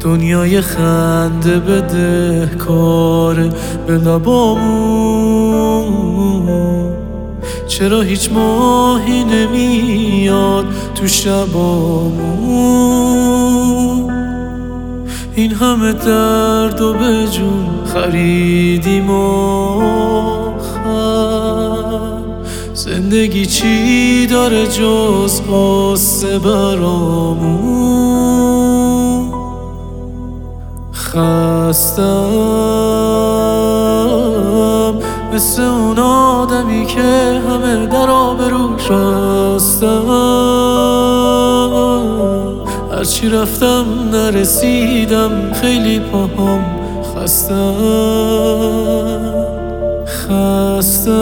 دنیای خنده بده کاره به لبامون. چرا هیچ ماهی نمیاد تو شبامون؟ این همه درد و به جون خریدیم آخر. زندگی چی داره جز قصه برامون؟ خستم مثل اون آدمی که همه در آبروش رستم. هرچی رفتم نرسیدم، خیلی پاهم خستم.